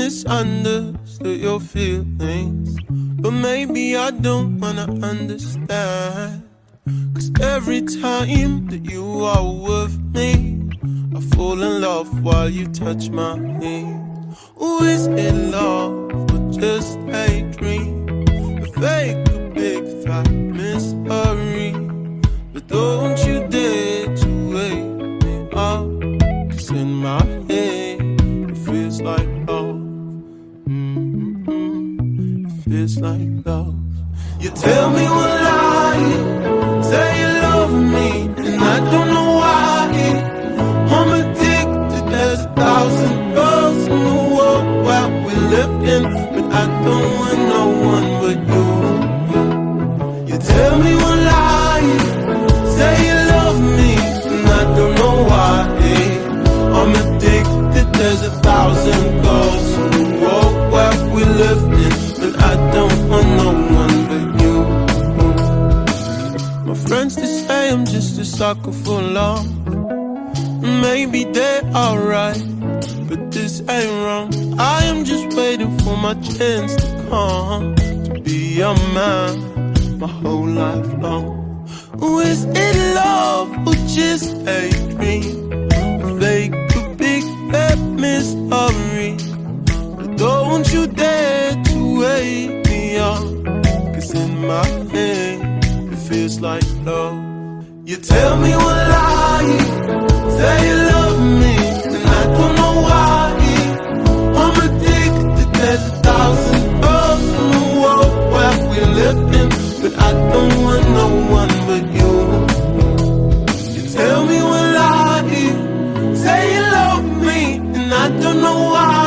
misunderstood your feelings, but maybe I don't wanna understand. Cause every time that you are with me, I fall in love while you touch my hand. Ooh, is it love or just a dream? A fake, a big fat mystery. But don't you dare to wake me up, cause in my head it feels like love. It feels like love. You tell me one lie, say you love me, and I don't know why. I'm addicted, there's 1,000 girls in the world where we live in, but I don't want no one but you. You tell me one lie, say you love me, and I don't know why. I'm addicted, there's 1,000 girls in the world where we live in, but I don't want no one but you. My friends, they say I'm just a sucker for love. Maybe they're alright, but this ain't wrong. I am just waiting for my chance to come, to be your man my whole life long. Ooh, is it love or just a dream? A fake, a big fat mystery. But don't you dare to wake me up, cause in my head it feels like love. You tell me one lie, say you love me, and I don't know why. I'm addicted, there's 1,000 girls in the world where we live in, but I don't want no one but you. You tell me one lie, say you love me, and I don't know why.